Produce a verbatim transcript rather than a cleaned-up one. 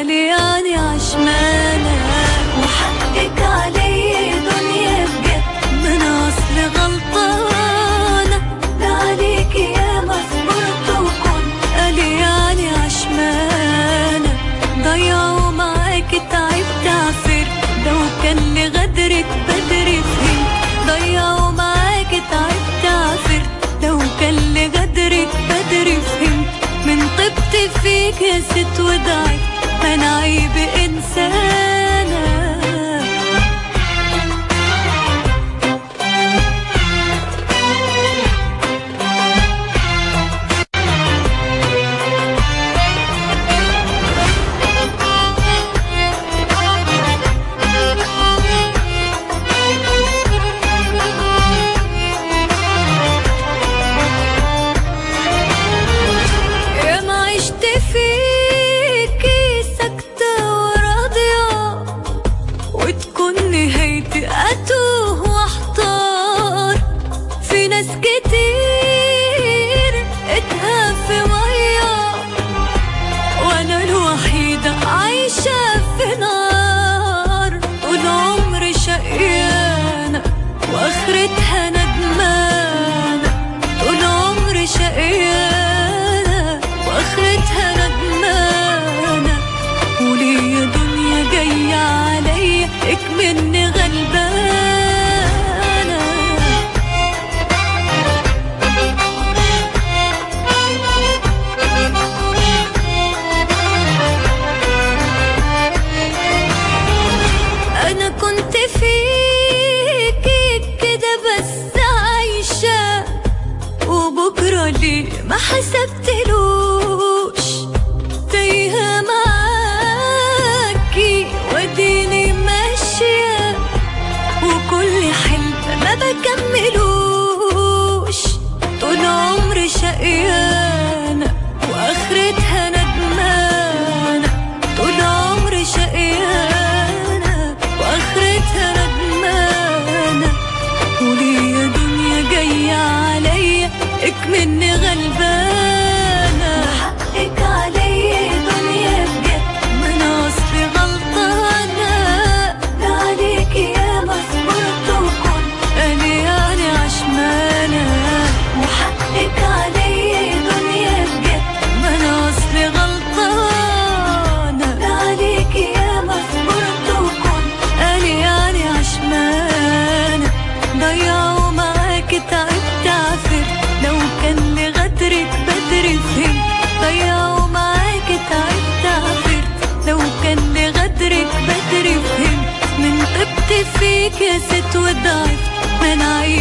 قالي يعني عشمانة وحقك علي دنيا بجد، ما انا اصلي غلطانة، ده عليك يا مصبرت وكنت. قالي يعني عشمانة ضيعوا معاك تعبت عفرت، لو كان لي غدرك بدري فين. ضيعوا معاك تعبت عفرت، لو كان لي غدرك بدري فين. من طبت فيك يا ست وضعت، انا عيبي انسانة. أتوه واحتار في ناس كتير اتها في مية، وانا الوحيدة عايشة في نار. طول عمري شقيانة واخرتها ندمانة، طول عمري شقيانة واخرتها ندمانة. وليه دنيا جاية عليا اكمني غلبانة. انا كنت فيكي كده بس عايشة، وبكرة ليه ما حسبتلوش. تايهة معاكي وديني ماشية، وكل حلم ما بكملوش. طول عمري شقيانة واخرتها ندمانة، طول عمري شقيانة واخرتها ندمانة. وليه دنيا جاية عليا اكمني غلبانة. حقك علي دنيا بجد، ما انا اصلي غلطانة، ده عليك يا مصبرت وكنت. قالي يعني عشمانة وحقك علي دنيا بجد، ما انا اصلي غلطانة، ده عليك يا مصبرت وكنت. قالي يعني عشمانة ضيعوا معاك تعبت عفرت، لو كان لي غدرك بدري فين. ضيعوا معاك تعبت عفرت، لو كان لي غدرك بدري فين. من طبت فيك يا ست وضعت، ما انا عيب